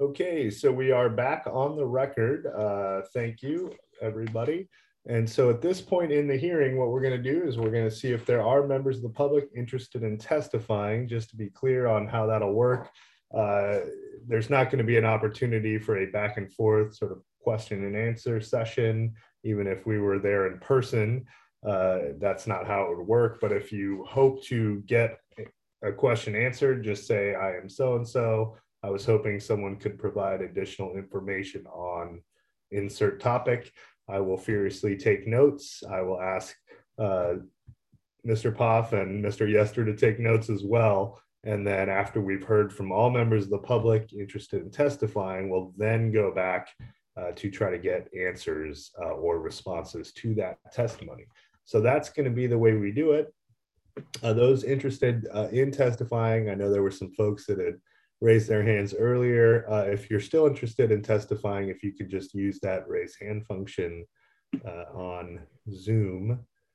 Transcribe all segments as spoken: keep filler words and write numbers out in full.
Okay, so we are back on the record. Uh, thank you, everybody. And so at this point in the hearing, what we're going to do is we're going to see if there are members of the public interested in testifying. Just to be clear on how that'll work, uh, there's not going to be an opportunity for a back and forth sort of question and answer session, even if we were there in person. Uh, that's not how it would work. But if you hope to get a question answered, just say, I am so-and-so. I was hoping someone could provide additional information on insert topic. I will furiously take notes. I will ask uh, Mister Poff and Mister Yester to take notes as well. And then after we've heard from all members of the public interested in testifying, we'll then go back uh, to try to get answers uh, or responses to that testimony. So that's going to be the way we do it. Uh, those interested uh, in testifying, I know there were some folks that had raised their hands earlier. Uh, if you're still interested in testifying, if you could just use that raise hand function uh, on Zoom.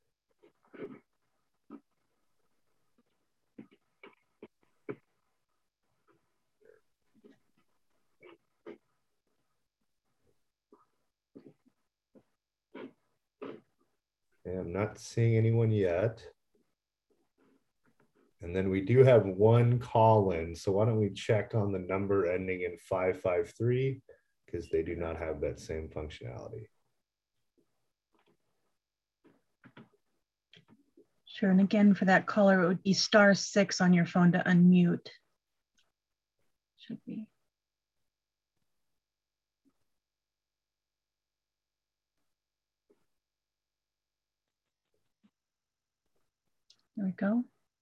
I'm not seeing anyone yet. And then we do have one call in. So why don't we check on the number ending in five five three, because they do not have that same functionality. Sure, and again, for that caller, it would be star six on your phone to unmute. Should be. There we go.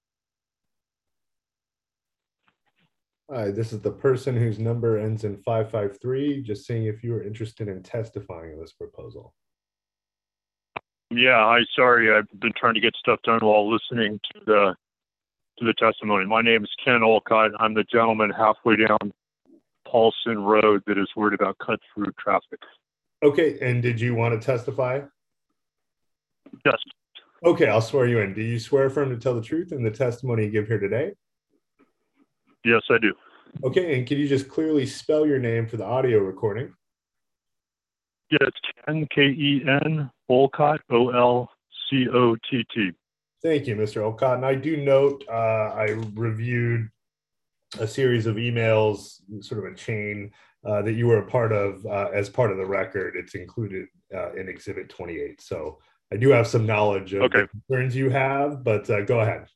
Hi, this is the person whose number ends in five five three, just seeing if you are interested in testifying in this proposal. Yeah, hi, sorry, I've been trying to get stuff done while listening to the to the testimony. My name is Ken Olcott. I'm the gentleman halfway down Paulson Road that is worried about cut-through traffic. Okay, and did you want to testify? Yes. Okay, I'll swear you in. Do you swear affirm to tell the truth in the testimony you give here today? Yes, I do. Okay, and can you just clearly spell your name for the audio recording? Yeah, it's Ken, K E N, Olcott, O L C O T T. Thank you, Mister Olcott. And I do note uh, I reviewed a series of emails, sort of a chain uh, that you were a part of uh, as part of the record. It's included uh, in Exhibit twenty-eight. So I do have some knowledge of okay. the concerns you have, but uh, go ahead.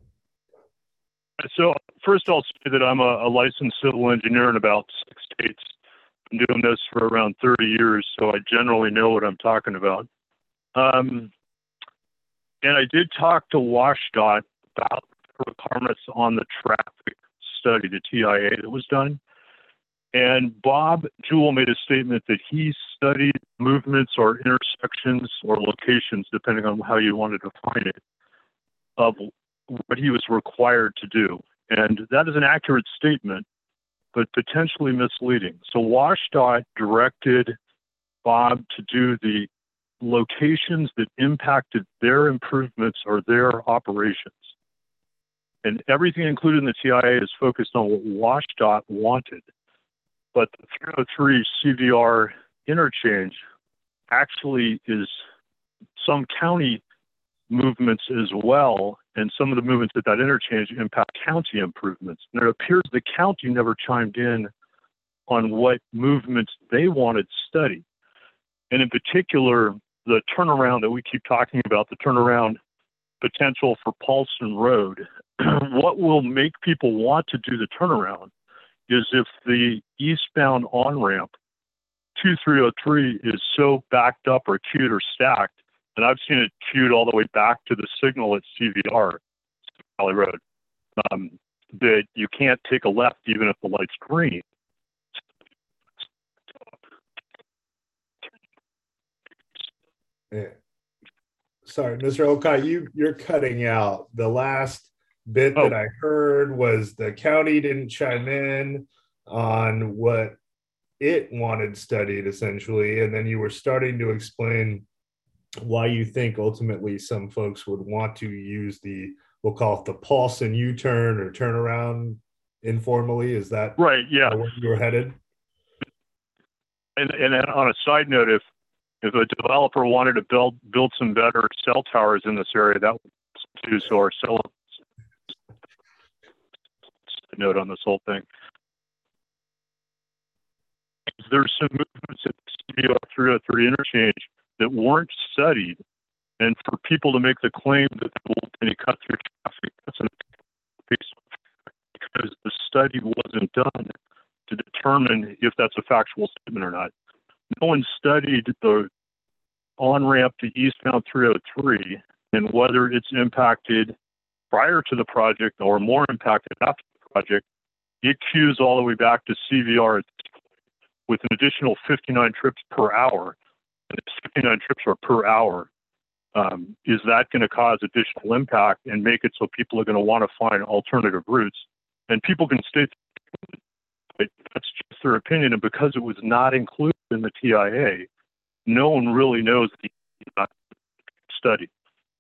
So first I'll say that I'm a, a licensed civil engineer in about six states. Been doing this for around thirty years, so I generally know what I'm talking about. Um, and I did talk to WashDOT about the requirements on the traffic study, the T I A that was done. And Bob Jewell made a statement that he studied movements or intersections or locations, depending on how you want to define it, of what he was required to do. And that is an accurate statement, but potentially misleading. So WashDOT directed Bob to do the locations that impacted their improvements or their operations. And everything included in the T I A is focused on what WashDOT wanted. But the three oh three C V R interchange actually is some county movements as well, and some of the movements at that interchange impact county improvements. And it appears the county never chimed in on what movements they wanted studied. And in particular, the turnaround that we keep talking about, the turnaround potential for Paulson Road, what will make people want to do the turnaround is if the eastbound on-ramp two three oh three is so backed up or queued or stacked, and I've seen it queued all the way back to the signal at C V R, Valley Road, um, that you can't take a left even if the light's green. Yeah. Sorry, Mister Olcott, you, you're cutting out. The last bit Oh. that I heard was the county didn't chime in on what it wanted studied, essentially, and then you were starting to explain why you think ultimately some folks would want to use the, we'll call it the Paulson U-turn or turnaround informally. Is that right? Yeah. where you were headed? And, and on a side note, if if a developer wanted to build build some better cell towers in this area, that would do so. Our cell note on this whole thing. There's some movements at the C V R three oh three interchange that weren't studied, and for people to make the claim that there won't be any cut through traffic, that's an because the study wasn't done to determine if that's a factual statement or not. No one studied the on-ramp to eastbound three oh three and whether it's impacted prior to the project or more impacted after the project. It queues all the way back to C V R with an additional fifty-nine trips per hour. And if fifty-nine trips are per hour, um, is that going to cause additional impact and make it so people are going to want to find alternative routes? And people can state that's just their opinion. And because it was not included in the T I A, no one really knows the study.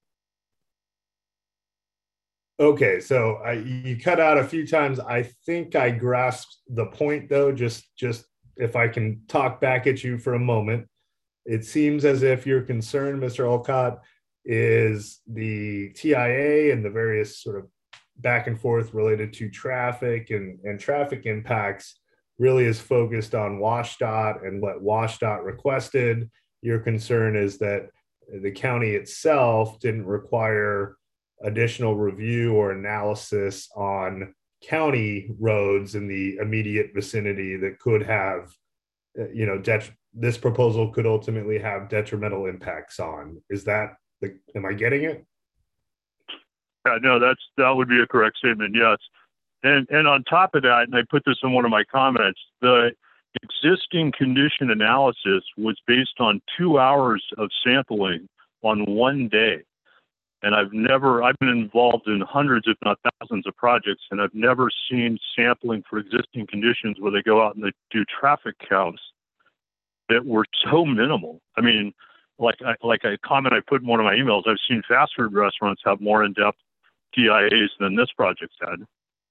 Okay, so I, you cut out a few times. I think I grasped the point, though. Just, just if I can talk back at you for a moment, it seems as if your concern, Mister Olcott, is the T I A and the various sort of back and forth related to traffic and, and traffic impacts really is focused on WashDOT and what WashDOT requested. Your concern is that the county itself didn't require additional review or analysis on county roads in the immediate vicinity that could have, you know, det- this proposal could ultimately have detrimental impacts on. Is that the, am I getting it? Yeah, no, that's, that would be a correct statement. Yes. And, and on top of that, and I put this in one of my comments, the existing condition analysis was based on two hours of sampling on one day. And I've never, I've been involved in hundreds, if not thousands of projects, and I've never seen sampling for existing conditions where they go out and they do traffic counts that were so minimal. I mean, like I, like a comment I put in one of my emails, I've seen fast food restaurants have more in-depth T I As than this project's had.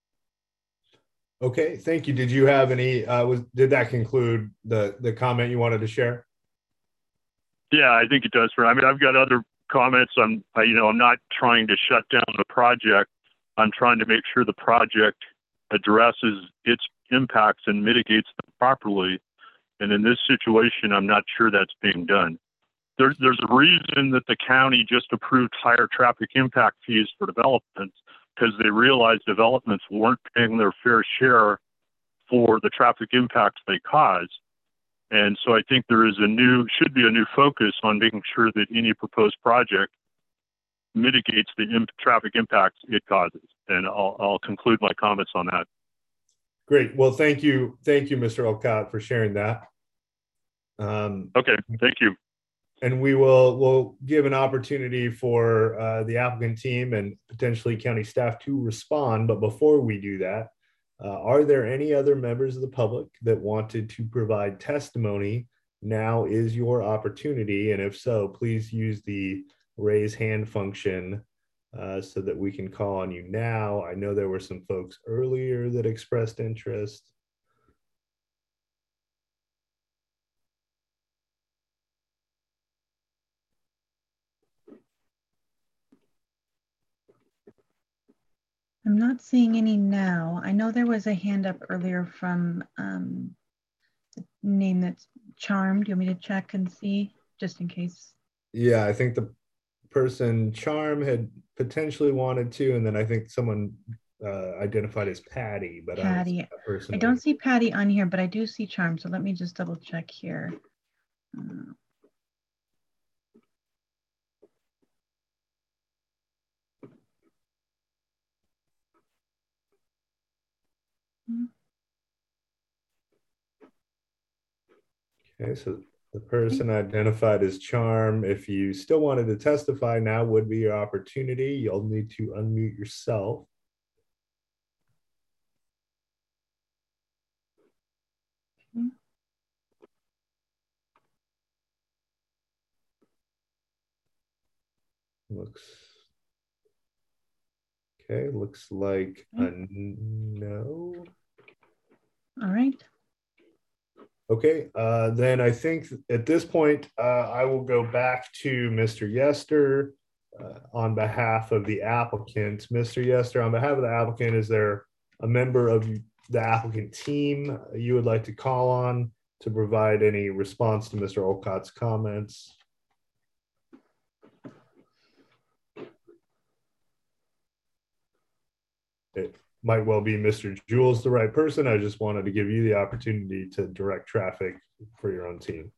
Okay, thank you. Did you have any, uh, was, did that conclude the, the comment you wanted to share? Yeah, I think it does. For I mean, I've got other comments. I'm, I, you know, I'm not trying to shut down the project. I'm trying to make sure the project addresses its impacts and mitigates them properly. And in this situation, I'm not sure that's being done. There, there's a reason that the county just approved higher traffic impact fees for developments, because they realized developments weren't paying their fair share for the traffic impacts they cause. And so I think there is a new, should be a new focus on making sure that any proposed project mitigates the imp traffic impacts it causes. And I'll, I'll conclude my comments on that. Great. Well, thank you. Thank you, Mister Olcott, for sharing that. Um, okay, thank you. And we will will give an opportunity for uh, the applicant team and potentially county staff to respond. But before we do that, uh, are there any other members of the public that wanted to provide testimony? Now is your opportunity. And if so, please use the raise hand function uh, so that we can call on you now. I know there were some folks earlier that expressed interest. I'm not seeing any now. I know there was a hand up earlier from um, the name that's Charmed. Do you want me to check and see, just in case? Yeah, I think the person Charm had potentially wanted to, and then I think someone uh, identified as Patty, but Patty. I don't, I don't see Patty on here, but I do see Charm. So let me just double check here. Uh, Okay, so the person identified as Charm. If you still wanted to testify, now would be your opportunity. You'll need to unmute yourself. okay. Looks okay. Looks like Okay. a no. All right. Okay, uh, then I think at this point, uh, I will go back to Mister Yester uh, on behalf of the applicant. Mister Yester, on behalf of the applicant, is there a member of the applicant team you would like to call on to provide any response to Mister Olcott's comments? It might well be Mister Jules, the right person. I just wanted to give you the opportunity to direct traffic for your own team.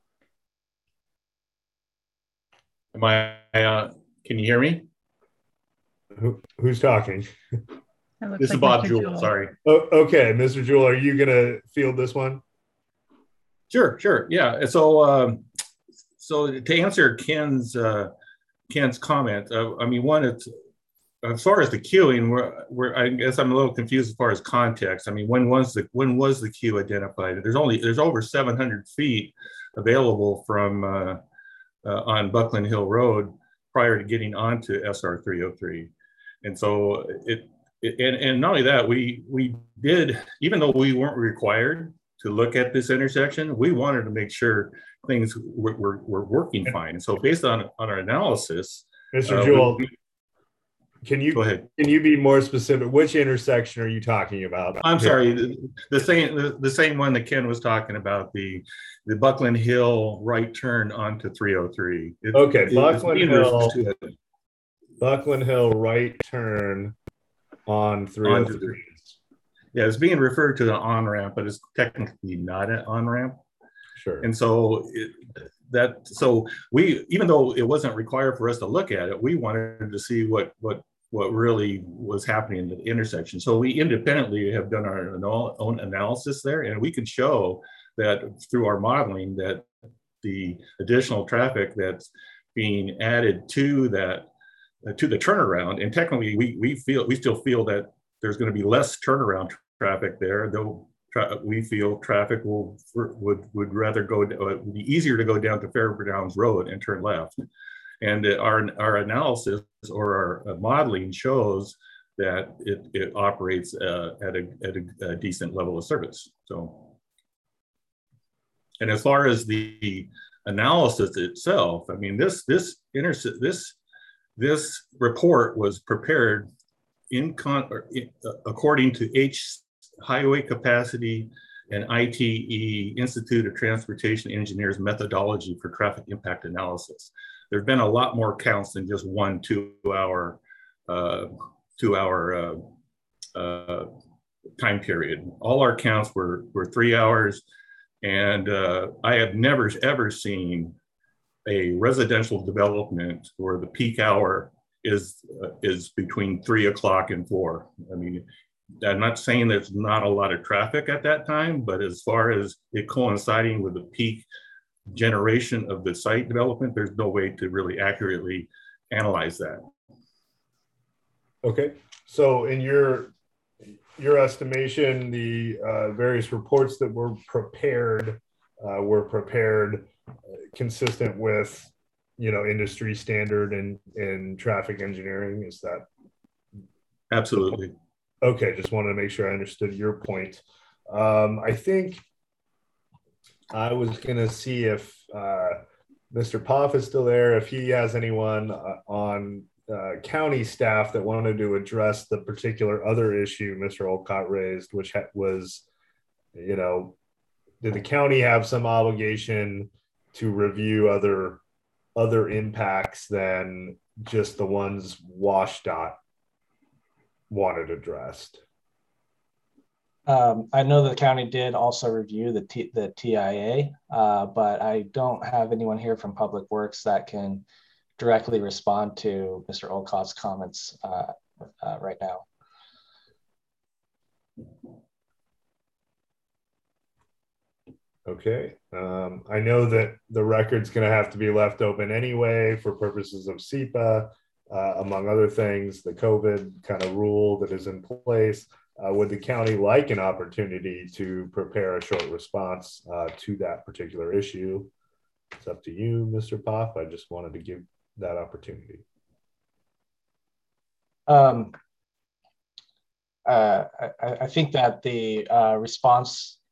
Am I, uh, can you hear me? Who, who's talking? This like is Bob Jewell, Jewell, sorry. Oh, okay, Mister Jewell, are you gonna field this one? Sure, sure, yeah. So, um, so to answer Ken's uh, Ken's comment, uh, I mean, one, it's as far as the queuing, we're, we're, I guess I'm a little confused as far as context. I mean, when was the when was the queue identified? There's only there's over seven hundred feet available from uh, uh, on Buckland Hill Road prior to getting onto S R three oh three, and so it, it and, and not only that, we we did, even though we weren't required to look at this intersection, we wanted to make sure things were, were, were working fine. And so based on on our analysis, Mister Uh, Jewell. We, Can you go ahead? Can you be more specific? Which intersection are you talking about? I'm sorry, the, the same the, the same one that Ken was talking about, the the Buckland Hill right turn onto three oh three. It, okay, it, Buckland Hill. Buckland Hill right turn on three oh three. Yeah, it's being referred to the on ramp, but it's technically not an on ramp. Sure. And so it, that so we, even though it wasn't required for us to look at it, we wanted to see what what what really was happening in the intersection. So we independently have done our own analysis there, and we can show that through our modeling that the additional traffic that's being added to that uh, to the turnaround, and technically we we feel we still feel that there's going to be less turnaround traffic there, though we feel traffic will would would rather go, it would be easier to go down to Fairgrounds Road and turn left. And our our analysis or our modeling shows that it, it operates uh, at, a, at a, a decent level of service. So, and as far as the analysis itself, I mean, this this interse this this report was prepared in con in, uh, according to H Highway Capacity and I T E Institute of Transportation Engineers methodology for traffic impact analysis. There've been a lot more counts than just one two-hour uh, two-hour uh, uh, time period. All our counts were were three hours, and uh, I have never ever seen a residential development where the peak hour is uh, is between three o'clock and four. I mean, I'm not saying there's not a lot of traffic at that time, but as far as it coinciding with the peak generation of the site development, there's no way to really accurately analyze that. Okay, so in your your estimation, the uh, various reports that were prepared uh, were prepared uh, consistent with, you know, industry standard and in traffic engineering. Is that absolutely? Okay, just wanted to make sure I understood your point. Um, I think I was going to see if uh, Mister Poff is still there, if he has anyone uh, on uh, county staff that wanted to address the particular other issue Mister Olcott raised, which was, you know, did the county have some obligation to review other other impacts than just the ones WashDOT wanted addressed? Um, I know the county did also review the T, the T I A, uh, but I don't have anyone here from Public Works that can directly respond to Mister Olcott's comments uh, uh, right now. Okay, um, I know that the record's going to have to be left open anyway for purposes of S E P A, uh, among other things, the COVID kind of rule that is in place. Uh, would the county like an opportunity to prepare a short response uh, to that particular issue? It's up to you, Mister Poff. I just wanted to give that opportunity. Um, uh, I, I think that the uh, response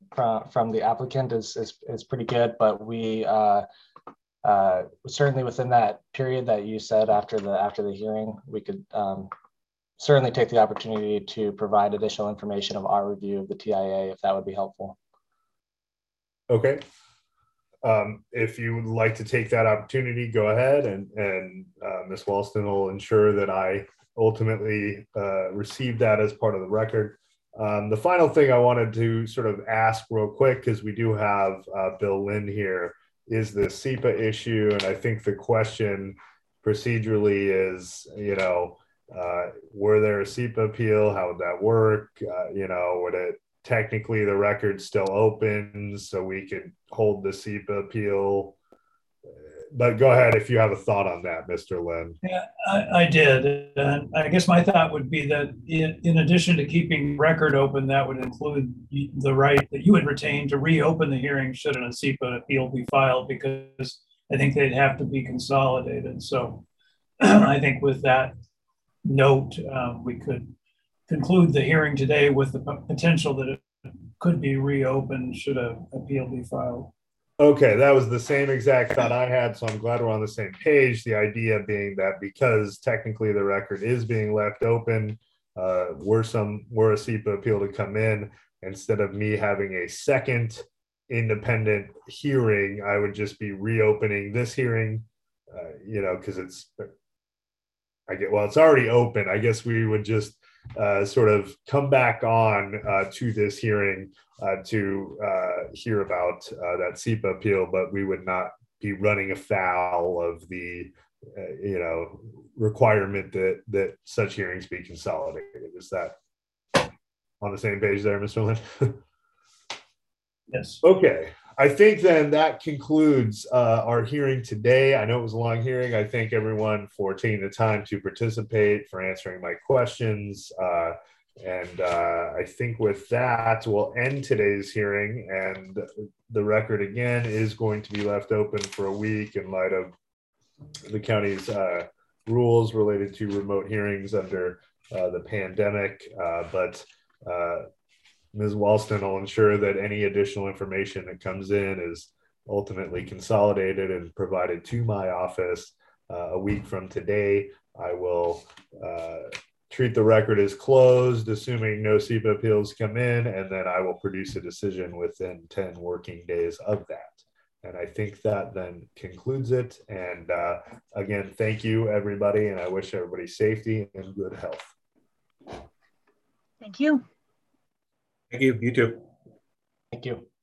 from, from the applicant is, is, is pretty good, but we uh, uh, certainly within that period that you said after the after the hearing, we could um, certainly take the opportunity to provide additional information of our review of the T I A, if that would be helpful. Okay. Um, if you would like to take that opportunity, go ahead, and, and uh, Miz Walston will ensure that I ultimately uh, receive that as part of the record. Um, the final thing I wanted to sort of ask real quick, because we do have uh, Bill Lynn here, is the S E P A issue. And I think the question procedurally is, you know, uh, were there a S E P A appeal? How would that work? Uh, you know, would it technically the record still open so we could hold the S E P A appeal? But go ahead if you have a thought on that, Mister Lynn. Yeah, I, I did. And I guess my thought would be that in, in addition to keeping record open, that would include the right that you would retain to reopen the hearing should an S E P A appeal be filed, because I think they'd have to be consolidated. So I think with that note, um, we could conclude the hearing today with the potential that it could be reopened should an appeal be filed. Okay, that was the same exact thought I had, so I'm glad we're on the same page. The idea being that because technically the record is being left open, uh, were some were a S E P A appeal to come in, instead of me having a second independent hearing, I would just be reopening this hearing, uh, you know, because it's, I get, well, it's already open. I guess we would just uh, sort of come back on uh, to this hearing uh, to uh, hear about uh, that S E P A appeal, but we would not be running afoul of the, uh, you know, requirement that that such hearings be consolidated. Is that on the same page there, Mister Lynn? Yes. Okay. I think then that concludes uh, our hearing today. I know it was a long hearing. I thank everyone for taking the time to participate, for answering my questions. Uh, and uh, I think with that, we'll end today's hearing. And the record again is going to be left open for a week in light of the county's uh, rules related to remote hearings under uh, the pandemic. Uh, but uh, Miz Walston will ensure that any additional information that comes in is ultimately consolidated and provided to my office uh, a week from today. I will uh, treat the record as closed, assuming no S E P A appeals come in, and then I will produce a decision within ten working days of that. And I think that then concludes it. And uh, again, thank you, everybody, and I wish everybody safety and good health. Thank you. Thank you. You too. Thank you.